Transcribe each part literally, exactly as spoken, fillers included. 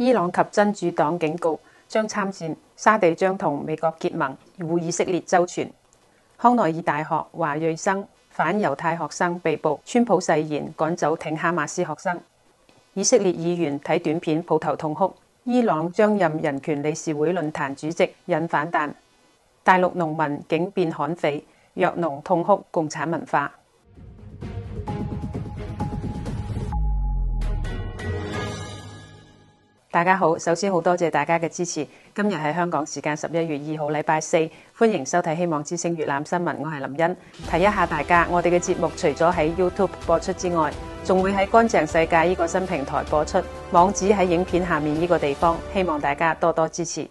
伊朗及真主黨警告將參戰，沙地將同美國結盟，護以色列周全。康奈爾大學華裔生反猶太學生被捕，川普誓言趕走挺哈馬斯學生。以色列議員睇短片抱頭痛哭。伊朗將任人權理事會論壇主席引反彈。大陸農民警變悍匪，弱農痛哭共產文化。大家好，首先好多謝大家嘅支持。今日係香港時間十一月二號禮拜四，歡迎收睇希望之聲粵覽新聞，我係林茵。提一下大家，我哋嘅節目除咗喺 YouTube 播出之外，仲會喺乾淨世界呢個新平台播出，網址喺影片下面呢個地方，希望大家多多支持。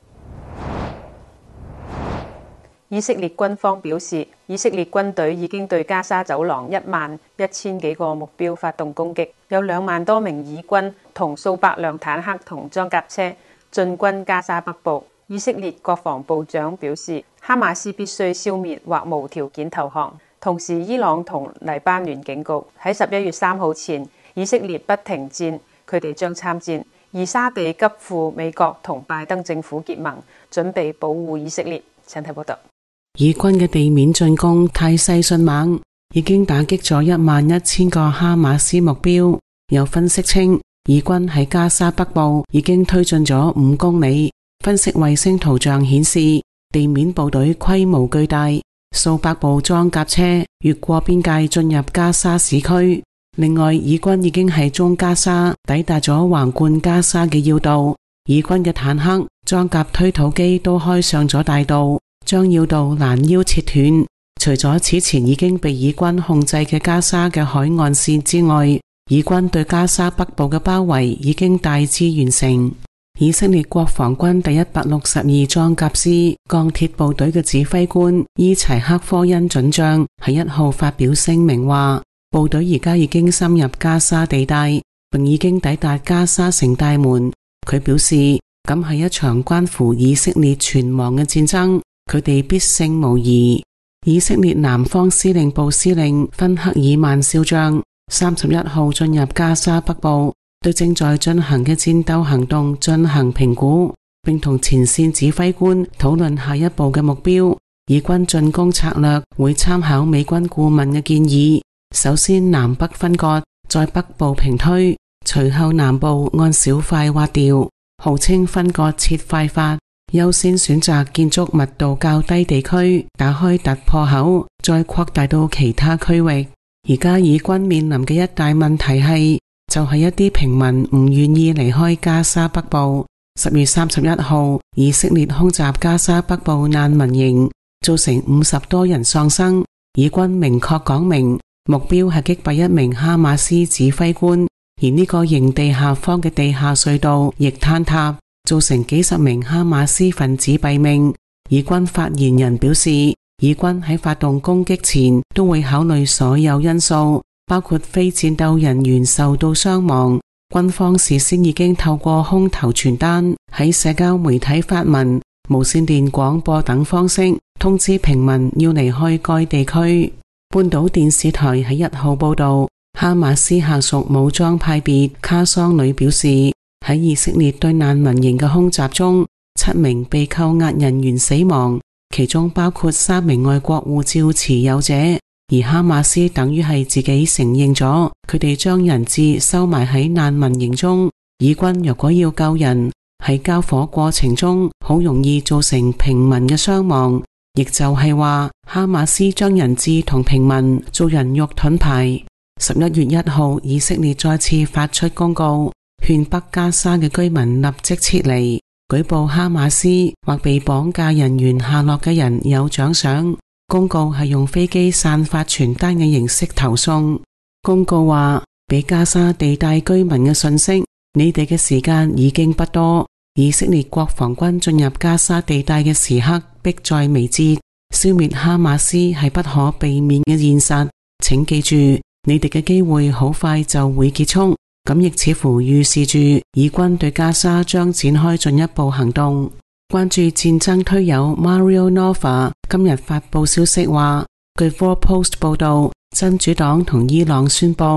以色列軍方表示，以色列軍隊已經對加沙走廊一萬一千幾個目標發動攻擊，有兩萬多名以軍同數百輛坦克同裝甲車進軍加沙北部。以色列國防部長表示，哈馬斯必須消滅或無條件投降。同時，伊朗同黎巴嫩警告喺十一月三號前，以色列不停戰，佢哋將參戰。而沙地急赴美國同拜登政府結盟，準備保護以色列。請睇報道。 以軍嘅地面進攻態勢迅猛，已經打擊咗一萬一千個哈馬斯目標。有分析稱，以軍喺加沙北部已經推進咗五公里。分析衛星圖像顯示，地面部隊規模巨大，數百部裝甲車越過邊界進入加沙市區。另外，以軍已經喺中加沙抵達咗橫貫加沙嘅要道。以軍嘅坦克、裝甲推土機都開上咗大道，將要道攔腰切斷。除咗此前已經被以軍控制嘅加沙嘅海岸線之外，以軍對加沙北部嘅包圍已經大致完成。以色列國防軍第一百六十二裝甲師鋼鐵部隊嘅指揮官伊齊克科恩准將喺一號發表聲明話，部隊而家已經深入加沙地帶，並已經抵達加沙城大門。佢表示，咁係一場關乎以色列存亡嘅戰爭，佢哋必勝無疑。以色列南方司令部司令芬克爾曼少將三十一號進入加沙北部，對正在進行嘅戰鬥行動進行評估，並同前線指揮官討論下一步嘅目標。以軍進攻策略會參考美軍顧問嘅建議，首先南北分割，再北部平推，隨後南部按小塊劃掉，號稱分割切塊法。優先選擇建築密度較低地區，打開突破口，再擴大到其他區域。而家以軍面臨嘅一大問題係，就係、是、一啲平民唔願意離開加沙北部。十月三十一號，以色列空襲加沙北部難民營，造成五十多人喪生。以軍明確講明，目標係擊斃一名哈馬斯指揮官，而呢個營地下方嘅地下隧道亦坍塌，造成幾十名哈馬斯分子斃命。以軍發言人表示，以軍喺發動攻擊前都會考慮所有因素，包括非戰鬥人員受到傷亡。軍方事先已經透過空投傳單、喺社交媒體發文、無線電廣播等方式通知平民要離開該地區。半島電視台喺一號報道，哈馬斯下屬武裝派別卡桑旅表示，喺以色列對難民營嘅空襲中，七名被扣押人員死亡，其中包括三名外國護照持有者。而哈馬斯等於係自己承認咗，佢哋將人質收埋喺難民營中。以軍若果要救人，喺交火過程中好容易造成平民嘅傷亡，亦就係話哈馬斯將人質同平民做人肉盾牌。十一月一號，以色列再次發出公告，勸北加沙嘅居民立即撤離，舉報哈馬斯或被綁架人員下落嘅人有獎賞。公告係用飛機散發傳單嘅形式投送。公告話，俾加沙地帶居民嘅訊息，你哋嘅時間已經不多。以色列國防軍進入加沙地帶嘅時刻迫在眉睫，消滅哈馬斯係不可避免嘅現實。請記住，你哋嘅機會好快就會結束。咁亦似乎預示住以軍對加沙將展開進一步行動。關注戰爭推友 Mario Nova 今日發布消息話，據 Four Post 報道，真主黨同伊朗宣布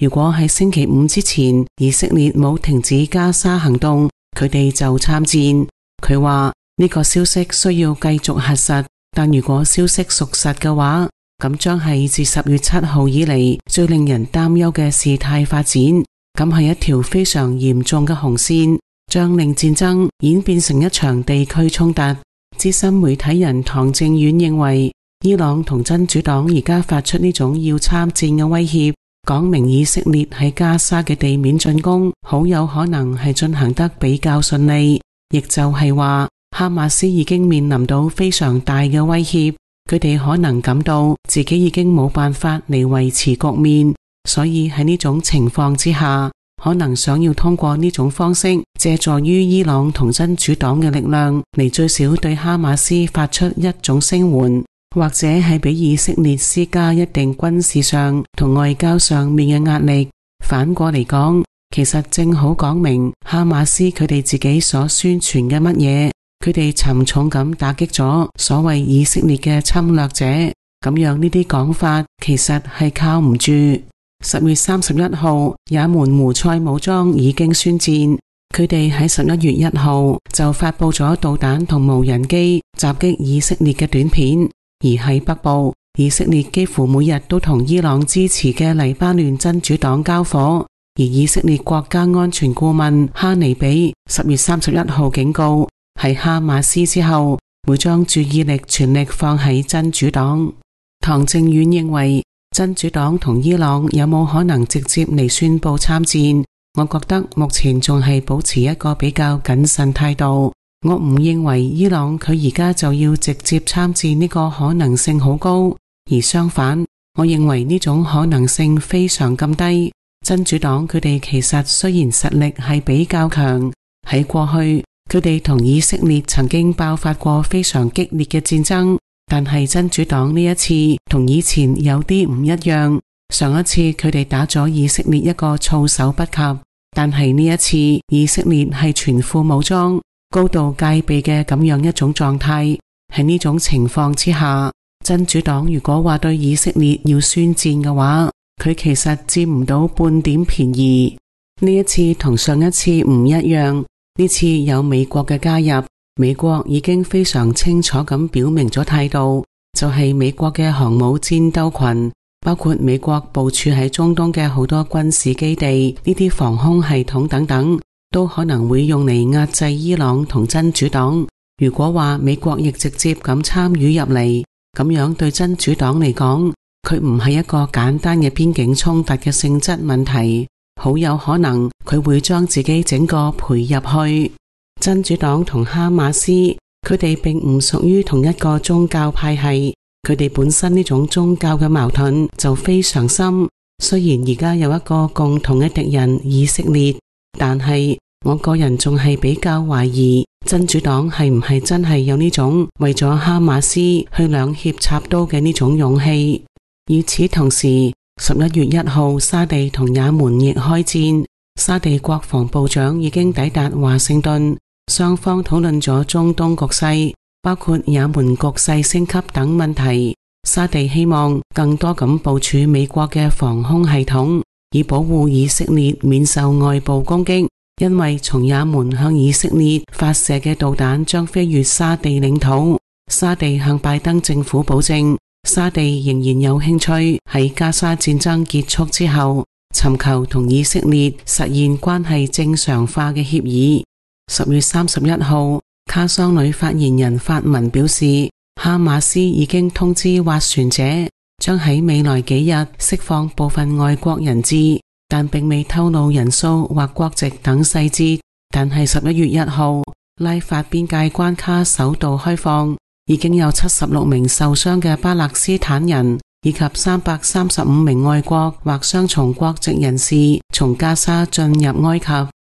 如果喺星期五之前以色列冇停止加沙行動，佢哋就參戰。佢話呢個消息需要繼續核實，但如果消息屬實嘅話，咁將係自十月七號以嚟最令人擔憂嘅事態發展。咁係一條非常嚴重嘅紅線，將令戰爭演變成一場地區衝突。資深媒體人唐正遠認為，伊朗同真主黨而家發出呢種要參戰嘅威脅，講明以色列喺加沙嘅地面進攻好有可能係進行得比較順利，亦就係話哈馬斯已經面臨到非常大嘅威脅，佢哋可能感到自己已經冇辦法嚟維持局面，所以喺呢種情況之下，可能想要通過呢種方式，借助於伊朗同真主黨嘅力量嚟最少對哈馬斯發出一種聲援，或者係俾以色列施加一定軍事上同外交上面嘅壓力。反過嚟講，其實正好講明哈馬斯佢哋自己所宣傳嘅乜嘢，佢哋沉重咁打擊咗所謂以色列嘅侵略者，咁樣呢啲講法其實係靠唔住。十月三十一號，也門胡塞武裝已經宣戰，佢哋喺十一月一號就發佈咗導彈同無人機襲擊以色列嘅短片。而喺北部，以色列幾乎每日都同伊朗支持嘅黎巴嫩真主黨交火，而以色列國家安全顧問哈尼比十月三十一號警告，喺哈馬斯之後會將注意力全力放喺真主黨。唐正遠認為，真主黨同伊朗有冇可能直接嚟宣布參戰？我覺得目前仲係保持一個比較謹慎態度。我唔認為伊朗佢而家就要直接參戰，呢個可能性好高，而相反，我認為呢種可能性非常咁低。真主黨佢哋其實雖然實力係比較強，喺過去佢哋同以色列曾經爆發過非常激烈嘅戰爭。但係真主黨呢一次同以前有啲唔一樣，上一次佢哋打咗以色列一個措手不及，但係呢一次以色列係全副武裝、高度戒備嘅咁樣一種狀態。喺呢種情況之下，真主黨如果話對以色列要宣戰嘅話，佢其實佔唔到半點便宜。呢一次同上一次唔一樣，呢次有美國嘅加入。美國已經非常清楚咁表明咗態度，就係美國嘅航母戰鬥群，包括美國部署喺中東嘅好多軍事基地，呢啲防空系統等等，都可能會用嚟壓制伊朗同真主黨。如果話美國亦直接咁參與入嚟，咁樣對真主黨嚟講，佢唔係一個簡單嘅邊境衝突嘅性質問題，好有可能佢會將自己整個賠入去。真主黨同哈馬斯，佢哋並唔屬於同一個宗教派系，佢哋本身呢種宗教嘅矛盾就非常深。雖然而家有一個共同嘅敵人以色列，但係我個人仲係比較懷疑真主黨係唔係真係有呢種為咗哈馬斯去兩肋插刀嘅呢種勇氣。與此同時，十一月一號沙地同也門亦開戰，沙地國防部長已經抵達華盛頓。雙方討論咗中東局勢，包括也門局勢升級等問題。沙地希望更多咁部署美國嘅防空系統，以保護以色列免受外部攻擊。因為從也門向以色列發射嘅導彈將飛越沙地領土。沙地向拜登政府保證，沙地仍然有興趣喺加沙戰爭結束之後，尋求同以色列實現關係正常化嘅協議。十月三十一號，卡桑旅發言人發文表示，哈馬斯已經通知斡旋者，將喺未來幾日釋放部分外國人質，但並未透露人數或國籍等細節。但係十一月一號，拉法邊界關卡首度開放，已經有七十六名受傷嘅巴勒斯坦人以及三百三十五名外國或雙重國籍人士從加沙進入埃及。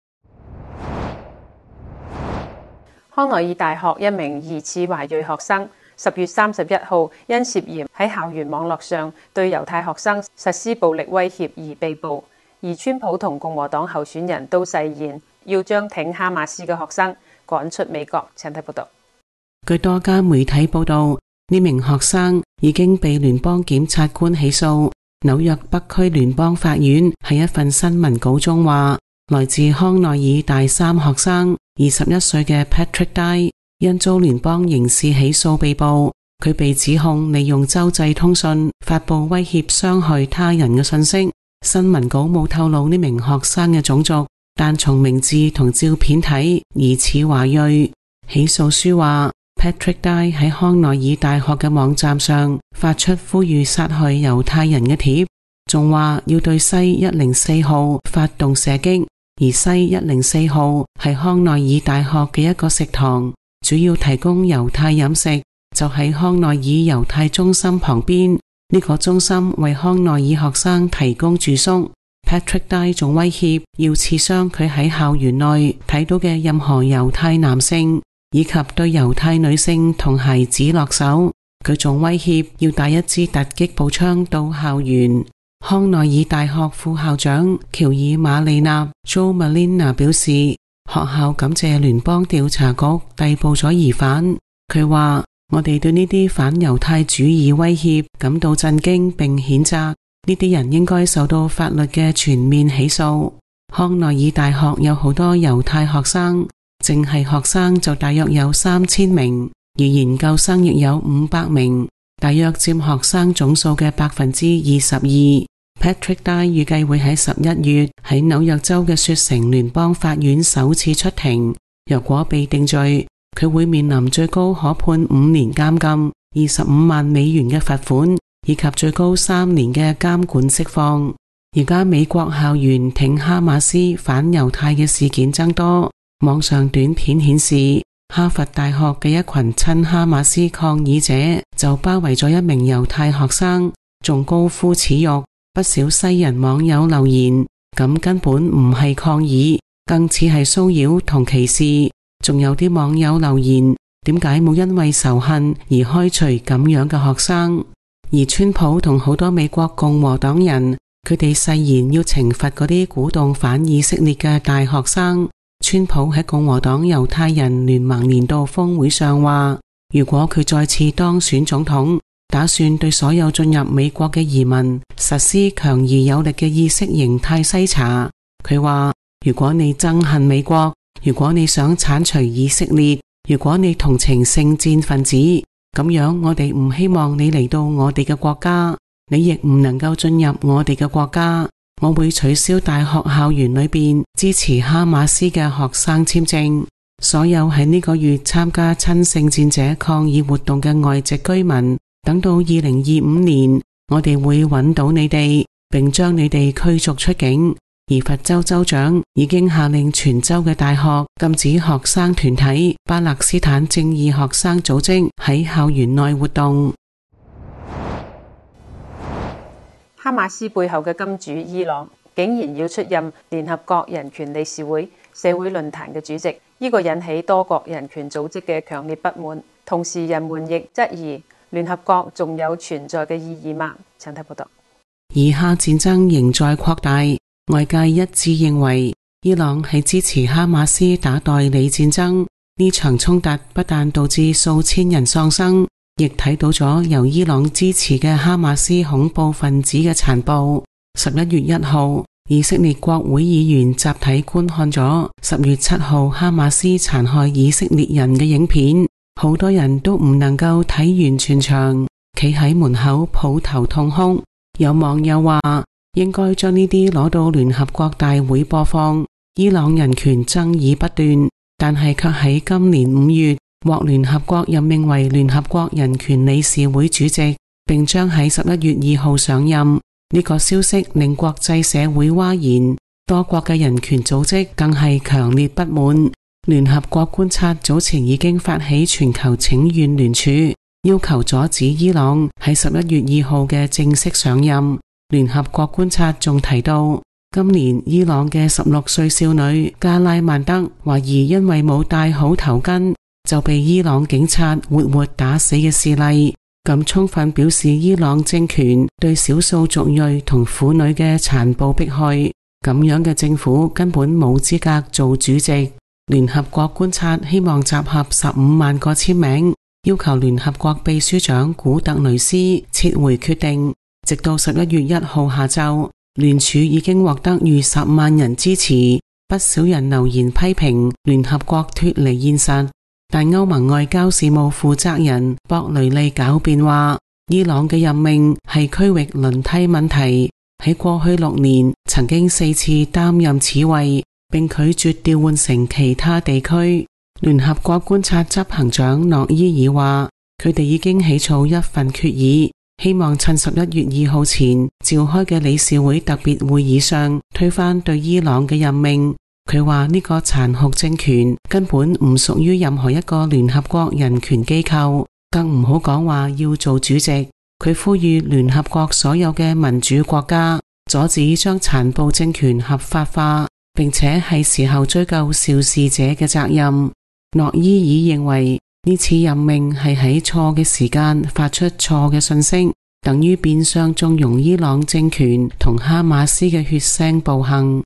康奈爾大學一名疑似華裔學生十月三十一號因涉嫌喺校園網絡上對猶太學生實施暴力威脅而被捕，而川普同共和黨候選人都誓言要將挺哈馬斯嘅學生趕出美國。請睇報道。 據多家媒體報道，呢名學生已經被聯邦檢察官起訴， 紐約北區聯邦法院喺一份新聞稿中話，來自康奈爾大三學生二十一歲嘅 Patrick Dye 因遭聯邦刑事起訴被捕，佢被指控利用洲際通訊發佈威脅傷害他人嘅信息。新聞稿冇透露呢名學生嘅種族，但從名字同照片睇疑似華裔。起訴書話Patrick Dye 喺康奈爾大學嘅網站上發出呼籲殺害猶太人嘅帖，仲話要對西一零四號發動射擊，而西一零四號係康奈爾大學嘅一個食堂，主要提供猶太飲食，就喺康奈爾猶太中心旁邊。呢個中心為康奈爾學生提供住宿。Patrick Dye 仲威脅要刺傷佢喺校園內睇到嘅任何猶太男性，以及對猶太女性同孩子落手。佢仲威脅要帶一支突擊步槍到校園。康奈爾大學副校長喬爾馬利納 Joe Malina 表示，學校感謝聯邦調查局逮捕咗疑犯。佢話，我哋對呢啲反猶太主義威脅感到震驚並譴責，呢啲人應該受到法律嘅全面起訴。康奈爾大學有好多猶太學生，淨係學生就大約有三千名，而研究生亦有五百名，大約佔學生總數嘅百分之二十二。Patrick Dye 預計會喺十一月喺紐約州嘅雪城聯邦法院首次出庭，若果被定罪，佢會面臨最高可判五年監禁、二十五萬美元嘅罰款，以及最高三年嘅監管釋放。而家美國校園挺哈馬斯反猶太嘅事件增多，網上短片顯示，哈佛大學嘅一群親哈馬斯抗議者就包圍咗一名猶太學生，仲高呼恥辱。不少西人網友留言，咁根本唔係抗議，更似係騷擾同歧視。仲有啲網友留言，點解冇因為仇恨而開除咁樣嘅學生？而川普同好多美國共和黨人，佢哋誓言要懲罰嗰啲鼓動反以色列嘅大學生。川普喺共和黨猶太人聯盟年度峰會上話，如果佢再次當選總統，打算對所有進入美國嘅移民實施強而有力嘅意識形態篩查。佢話，如果你憎恨美國，如果你想鏟除以色列，如果你同情聖戰分子，咁樣我哋唔希望你嚟到我哋嘅國家，你亦唔能夠進入我哋嘅國家。我會取消大學校園裏邊支持哈馬斯嘅學生簽證。所有喺呢個月參加親聖戰者抗議活動嘅外籍居民，等到二零二五年，我哋會揾到你哋，並將你哋驅逐出境。而佛州州長已經下令全州嘅大學禁止學生團體巴勒斯坦正義學生組織喺校園內活動。 哈馬斯背後嘅金主伊朗竟然要出任聯合國人權理事會社會論壇嘅主席，呢個引起多國人權組織嘅強烈不滿。同時，人們亦質疑聯合國仲有存在嘅意義嗎？請睇報道。 以哈戰爭仍在擴大，外界一致認為伊朗係支持哈馬斯打代理戰爭。呢場衝突不但導致數千人喪生，亦睇到咗由伊朗支持嘅哈馬斯恐怖分子嘅殘暴。十一月一號，以色列國會議員集體觀看咗十月七號哈馬斯殘害以色列人嘅影片，好多人都唔能夠睇完全場，企喺門口抱頭痛哭。有網友話，應該將呢啲攞到聯合國大會播放。伊朗人權爭議不斷，但係卻喺今年五月獲聯合國任命為聯合國人權理事會主席，並將喺十一月二號上任。呢個消息令國際社會譁然，多國嘅人權組織更係強烈不滿。聯合國觀察早前已經發起全球請願聯署，要求阻止伊朗喺十一月二號嘅正式上任。聯合國觀察仲提到，今年伊朗嘅十六歲少女加拉曼德懷疑因為冇戴好頭巾就被伊朗警察活活打死嘅事例，咁充分表示伊朗政權對少數族裔同婦女嘅殘暴迫害。咁樣嘅政府根本冇資格做主席。聯合國觀察希望集合十五萬個簽名，要求聯合國秘書長古特雷斯撤回決定。 直到十一月一號下晝，聯署已經獲得逾十萬人支持，不少人留言批評聯合國脫離現實。但歐盟外交事務負責人博雷利狡辯話，伊朗嘅任命係區域輪替問題，喺過去六年曾經四次擔任此位，並拒絕調換成其他地區。聯合國觀察執行長諾伊爾話，佢哋已經起草一份決議，希望趁十一月二號前召開嘅理事會特別會議上推翻對伊朗嘅任命。佢話呢個殘酷政權根本唔屬於任何一個聯合國人權機構，更唔好講話要做主席。佢呼籲聯合國所有嘅民主國家阻止將殘暴政權合法化，並且係時候追究肇事者嘅責任。諾伊爾認為呢次任命係喺錯嘅時間發出錯嘅信息，等於變相縱容伊朗政權同哈馬斯嘅血腥暴行。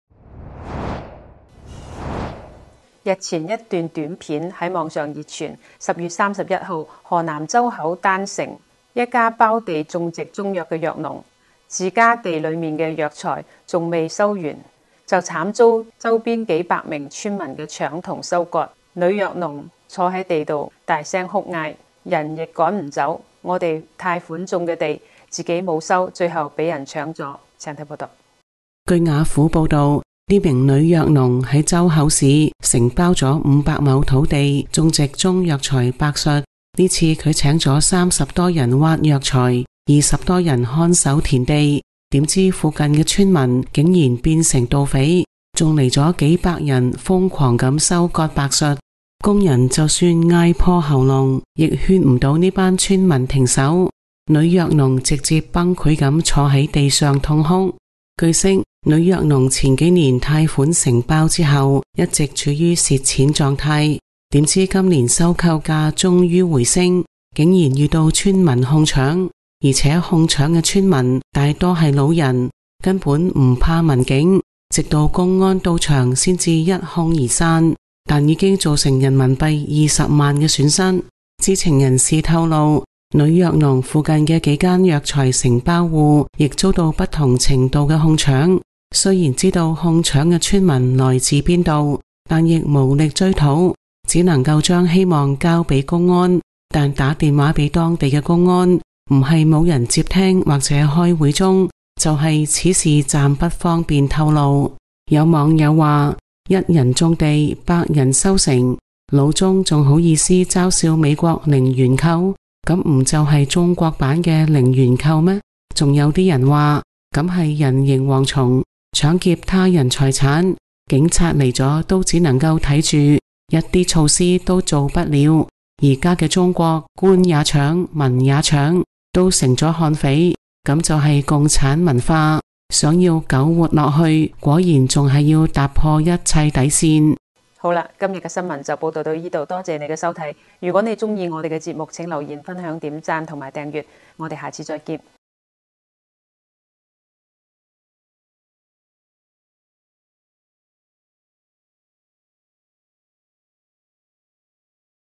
日前一段短片喺網上熱傳，十月三十一號，河南周口丹城一家包地種植中藥嘅藥農，自家地裏面嘅藥材仲未收完，就慘遭周邊幾百名村民嘅搶同收割。女藥農坐喺地度大聲哭嗌，人亦趕唔走。我哋貸款種嘅地，自己冇收，最後俾人搶咗。請睇報道。 據雅虎報道，呢名女藥農喺周口市承包咗五百畝土地種植中藥材柏樹。呢次佢請咗三十多人挖藥材，二十多人看守田地。點知附近嘅村民竟然變成盜匪，仲嚟咗幾百人瘋狂咁收割柏樹。工人就算嗌破喉嚨，亦勸唔到呢班村民停手。女藥農直接崩潰咁坐喺地上痛哭。據悉，女藥農前幾年貸款承包之後，一直處於蝕錢狀態。點知今年收購價終於回升，竟然遇到村民哄搶，而且哄搶嘅村民大多係老人，根本唔怕民警，直到公安到場先至一哄而散。但已經造成人民幣二十萬嘅損失。知情人士透露，女藥農附近嘅幾間藥材承包戶亦遭到不同程度嘅哄搶。雖然知道哄搶嘅村民來自邊度，但亦無力追討，只能夠將希望交俾公安。但打電話俾當地嘅公安，唔係冇人接聽或者開會中，就係此事暫不方便透露。有網友話，一人種地，百人收成，老中仲好意思嘲笑美國零元購，咁唔就係中國版嘅零元購咩？仲有啲人話，咁係人形蝗蟲，搶劫他人財產，警察嚟咗都只能夠睇住，一啲措施都做不了。而家嘅中國，官也搶，民也搶，都成咗悍匪，咁就係共產文化。想要苟活落去，果然仲係要突破一切底線。 好啦，今日嘅新聞就報道到呢度，多謝你嘅收睇。如果你中意我哋嘅節目，請留言、分享、點讚同埋訂閱。我哋下次再見。